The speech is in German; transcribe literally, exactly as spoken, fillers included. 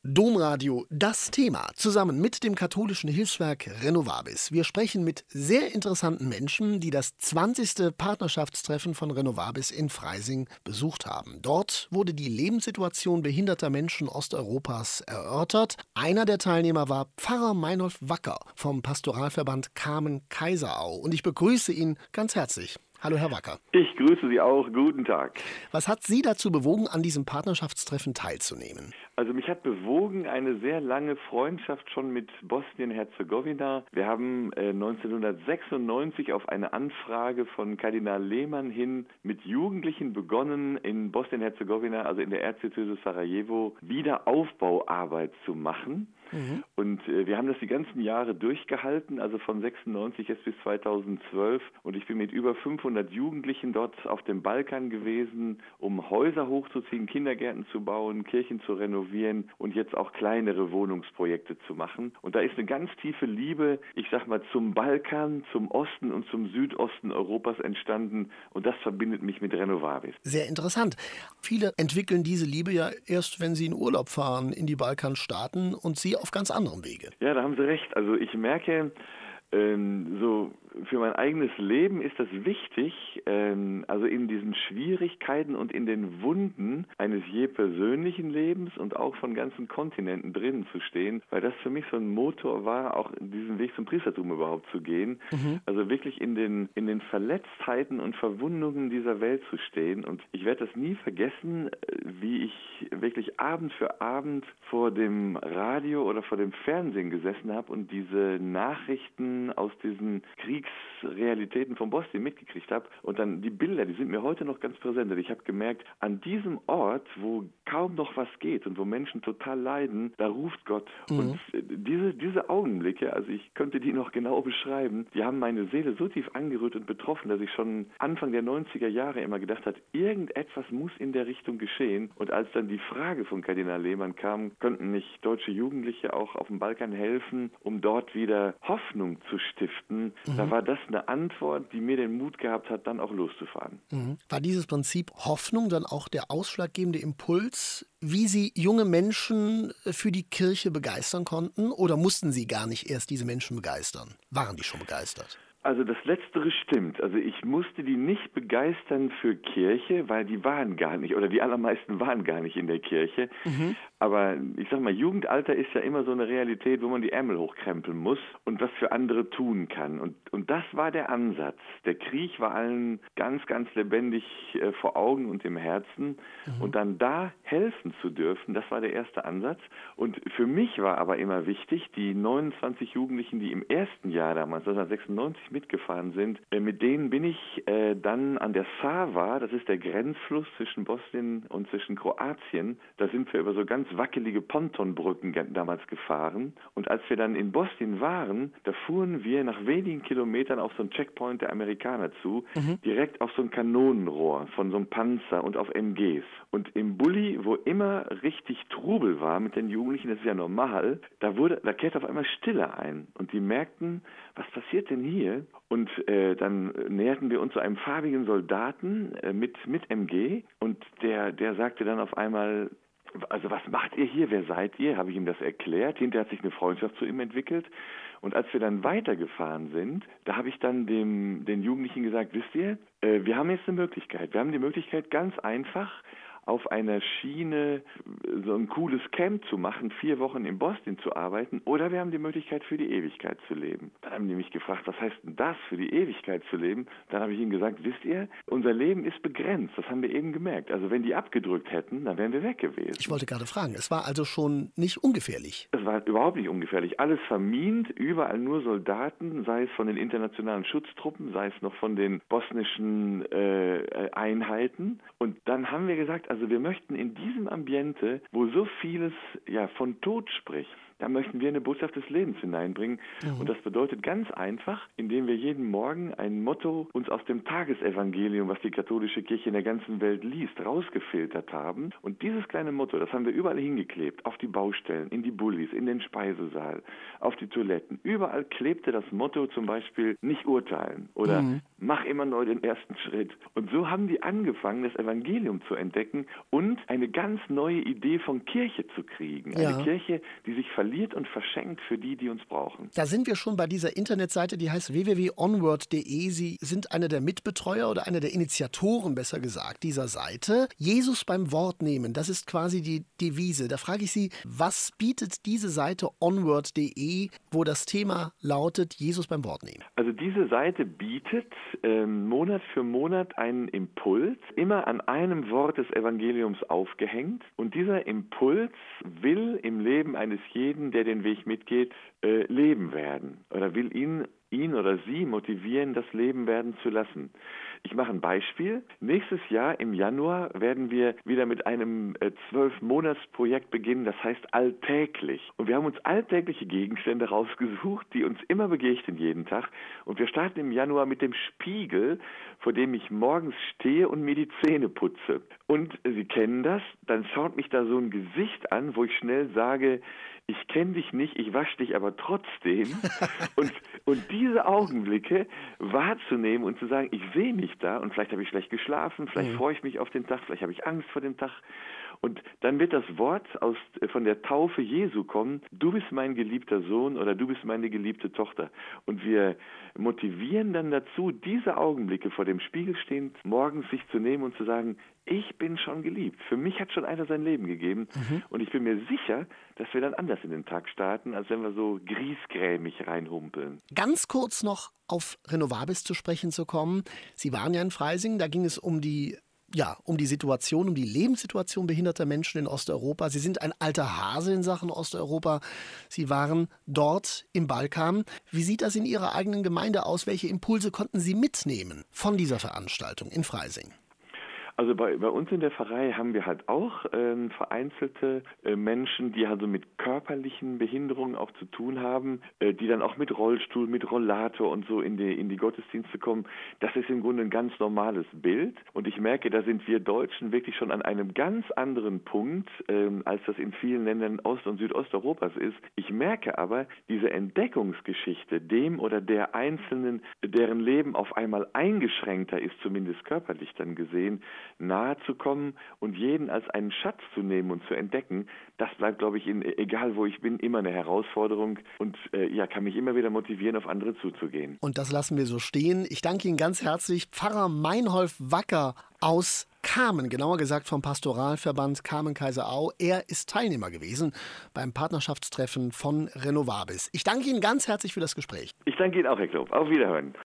Domradio, das Thema, zusammen mit dem katholischen Hilfswerk Renovabis. Wir sprechen mit sehr interessanten Menschen, die das zwanzigste Partnerschaftstreffen von Renovabis in Freising besucht haben. Dort wurde die Lebenssituation behinderter Menschen Osteuropas erörtert. Einer der Teilnehmer war Pfarrer Meinolf Wacker vom Pastoralverband Kamen-Kaiserau. Und ich begrüße ihn ganz herzlich. Hallo, Herr Wacker. Ich grüße Sie auch. Guten Tag. Was hat Sie dazu bewogen, an diesem Partnerschaftstreffen teilzunehmen? Also mich hat bewogen eine sehr lange Freundschaft schon mit Bosnien-Herzegowina. Wir haben äh, neunzehnhundertsechsundneunzig auf eine Anfrage von Kardinal Lehmann hin mit Jugendlichen begonnen, in Bosnien-Herzegowina, also in der Erzdiözese Sarajevo, Wiederaufbauarbeit zu machen. Mhm. Und äh, wir haben das die ganzen Jahre durchgehalten, also von sechsundneunzig jetzt bis zweitausendzwölf. Und ich bin mit über fünfhundert Jugendlichen dort auf dem Balkan gewesen, um Häuser hochzuziehen, Kindergärten zu bauen, Kirchen zu renovieren und jetzt auch kleinere Wohnungsprojekte zu machen. Und da ist eine ganz tiefe Liebe, ich sag mal, zum Balkan, zum Osten und zum Südosten Europas entstanden. Und das verbindet mich mit Renovabis. Sehr interessant. Viele entwickeln diese Liebe ja erst, wenn sie in Urlaub fahren in die Balkanstaaten und sie auf ganz anderem Wege. Ja, da haben Sie recht. Also ich merke, ähm, so für mein eigenes Leben ist das wichtig, ähm, also in diesen Schwierigkeiten und in den Wunden eines je persönlichen Lebens und auch von ganzen Kontinenten drinnen zu stehen, weil das für mich so ein Motor war, auch diesen Weg zum Priestertum überhaupt zu gehen. Mhm. Also wirklich in den, in den Verletztheiten und Verwundungen dieser Welt zu stehen. Und ich werde das nie vergessen, wie ich wirklich Abend für Abend vor dem Radio oder vor dem Fernsehen gesessen habe und diese Nachrichten aus diesen Kriegsrealitäten von Bosnien mitgekriegt habe. Und dann die Bilder, die sind mir heute noch ganz präsent. Ich habe gemerkt, an diesem Ort, wo kaum noch was geht und wo Menschen total leiden, da ruft Gott. Mhm. Und diese, diese Augenblicke, also ich könnte die noch genau beschreiben, die haben meine Seele so tief angerührt und betroffen, dass ich schon Anfang der neunziger Jahre immer gedacht habe, irgendetwas muss in der Richtung geschehen. Und als dann die Frage von Kardinal Lehmann kam, könnten nicht deutsche Jugendliche auch auf dem Balkan helfen, um dort wieder Hoffnung zu stiften, mhm. da war das eine Antwort, die mir den Mut gehabt hat, dann auch loszufahren. Mhm. War dieses Prinzip Hoffnung dann auch der ausschlaggebende Impuls, wie Sie junge Menschen für die Kirche begeistern konnten? Oder mussten Sie gar nicht erst diese Menschen begeistern? Waren die schon begeistert? Also das Letztere stimmt. Also ich musste die nicht begeistern für Kirche, weil die waren gar nicht, oder die allermeisten waren gar nicht in der Kirche. Mhm. Aber ich sag mal, Jugendalter ist ja immer so eine Realität, wo man die Ärmel hochkrempeln muss und was für andere tun kann. Und, und das war der Ansatz. Der Krieg war allen ganz, ganz lebendig äh, vor Augen und im Herzen. Mhm. Und dann da helfen zu dürfen, das war der erste Ansatz. Und für mich war aber immer wichtig, die neunundzwanzig Jugendlichen, die im ersten Jahr damals, neunzehnhundertsechsundneunzig, mitgefahren sind, äh, mit denen bin ich äh, dann an der Sava, das ist der Grenzfluss zwischen Bosnien und zwischen Kroatien, da sind wir über so ganz wackelige Pontonbrücken damals gefahren. Und als wir dann in Bosnien waren, da fuhren wir nach wenigen Kilometern auf so einen Checkpoint der Amerikaner zu, mhm. direkt auf so ein Kanonenrohr von so einem Panzer und auf M Gs. Und im Bulli, wo immer richtig Trubel war mit den Jugendlichen, das ist ja normal, da wurde, da kehrte auf einmal Stille ein. Und die merkten, was passiert denn hier? Und äh, dann näherten wir uns zu einem farbigen Soldaten äh, mit, mit M G und der, der sagte dann auf einmal, also was macht ihr hier, wer seid ihr? Habe ich ihm das erklärt. Hinterher hat sich eine Freundschaft zu ihm entwickelt. Und als wir dann weitergefahren sind, da habe ich dann dem, den Jugendlichen gesagt, wisst ihr, äh, wir haben jetzt eine Möglichkeit. Wir haben die Möglichkeit, ganz einfach auf einer Schiene so ein cooles Camp zu machen, vier Wochen in Bosnien zu arbeiten, oder wir haben die Möglichkeit, für die Ewigkeit zu leben. Dann haben die mich gefragt, was heißt denn das, für die Ewigkeit zu leben? Dann habe ich ihnen gesagt, wisst ihr, unser Leben ist begrenzt, das haben wir eben gemerkt. Also wenn die abgedrückt hätten, dann wären wir weg gewesen. Ich wollte gerade fragen, es war also schon nicht ungefährlich? Es war überhaupt nicht ungefährlich. Alles vermint, überall nur Soldaten, sei es von den internationalen Schutztruppen, sei es noch von den bosnischen äh, Einheiten. Und dann haben wir gesagt, also wir möchten in diesem Ambiente, wo so vieles ja von Tod spricht, da möchten wir eine Botschaft des Lebens hineinbringen. Mhm. Und das bedeutet ganz einfach, indem wir jeden Morgen ein Motto uns aus dem Tagesevangelium, was die katholische Kirche in der ganzen Welt liest, rausgefiltert haben. Und dieses kleine Motto, das haben wir überall hingeklebt, auf die Baustellen, in die Bullis, in den Speisesaal, auf die Toiletten. Überall klebte das Motto zum Beispiel nicht urteilen oder mhm. mach immer neu den ersten Schritt. Und so haben die angefangen, das Evangelium zu entdecken und eine ganz neue Idee von Kirche zu kriegen. Eine ja. Kirche, die sich verliert und verschenkt für die, die uns brauchen. Da sind wir schon bei dieser Internetseite, die heißt w w w punkt onward punkt d e. Sie sind einer der Mitbetreuer oder einer der Initiatoren, besser gesagt, dieser Seite. Jesus beim Wort nehmen, das ist quasi die Devise. Da frage ich Sie, was bietet diese Seite onward punkt d e, wo das Thema lautet, Jesus beim Wort nehmen? Also diese Seite bietet ähm, Monat für Monat einen Impuls, immer an einem Wort des Evangeliums aufgehängt. Und dieser Impuls will im Leben eines jeden, der den Weg mitgeht, äh, leben werden oder will ihn ihn oder sie motivieren, das Leben werden zu lassen. Ich mache ein Beispiel. Nächstes Jahr im Januar werden wir wieder mit einem äh, zwölf-Monats-Projekt beginnen, das heißt alltäglich. Und wir haben uns alltägliche Gegenstände rausgesucht, die uns immer begegnen jeden Tag. Und wir starten im Januar mit dem Spiegel, vor dem ich morgens stehe und mir die Zähne putze. Und äh, Sie kennen das, dann schaut mich da so ein Gesicht an, wo ich schnell sage, ich kenne dich nicht, ich wasche dich aber trotzdem. und, und diese Augenblicke wahrzunehmen und zu sagen, ich sehe mich da und vielleicht habe ich schlecht geschlafen, vielleicht mhm. freue ich mich auf den Tag, vielleicht habe ich Angst vor dem Tag. Und dann wird das Wort aus, von der Taufe Jesu kommen, du bist mein geliebter Sohn oder du bist meine geliebte Tochter. Und wir motivieren dann dazu, diese Augenblicke vor dem Spiegel stehend, morgens sich zu nehmen und zu sagen, ich bin schon geliebt. Für mich hat schon einer sein Leben gegeben. Mhm. Und ich bin mir sicher, dass wir dann anders in den Tag starten, als wenn wir so griesgrämig reinhumpeln. Ganz kurz noch auf Renovabis zu sprechen zu kommen. Sie waren ja in Freising, da ging es um die Ja, um die Situation, um die Lebenssituation behinderter Menschen in Osteuropa. Sie sind ein alter Hase in Sachen Osteuropa. Sie waren dort im Balkan. Wie sieht das in Ihrer eigenen Gemeinde aus? Welche Impulse konnten Sie mitnehmen von dieser Veranstaltung in Freising? Also bei, bei uns in der Pfarrei haben wir halt auch ähm, vereinzelte äh, Menschen, die also mit körperlichen Behinderungen auch zu tun haben, äh, die dann auch mit Rollstuhl, mit Rollator und so in die, in die Gottesdienste kommen. Das ist im Grunde ein ganz normales Bild. Und ich merke, da sind wir Deutschen wirklich schon an einem ganz anderen Punkt, ähm, als das in vielen Ländern Ost- und Südosteuropas ist. Ich merke aber, diese Entdeckungsgeschichte dem oder der Einzelnen, deren Leben auf einmal eingeschränkter ist, zumindest körperlich dann gesehen, nahe zu kommen und jeden als einen Schatz zu nehmen und zu entdecken, das bleibt, glaube ich, in, egal wo ich bin, immer eine Herausforderung und äh, ja, kann mich immer wieder motivieren, auf andere zuzugehen. Und das lassen wir so stehen. Ich danke Ihnen ganz herzlich, Pfarrer Meinholf Wacker aus Kamen, genauer gesagt vom Pastoralverband Kamen-Kaiserau. Er ist Teilnehmer gewesen beim Partnerschaftstreffen von Renovabis. Ich danke Ihnen ganz herzlich für das Gespräch. Ich danke Ihnen auch, Herr Klob. Auf Wiederhören.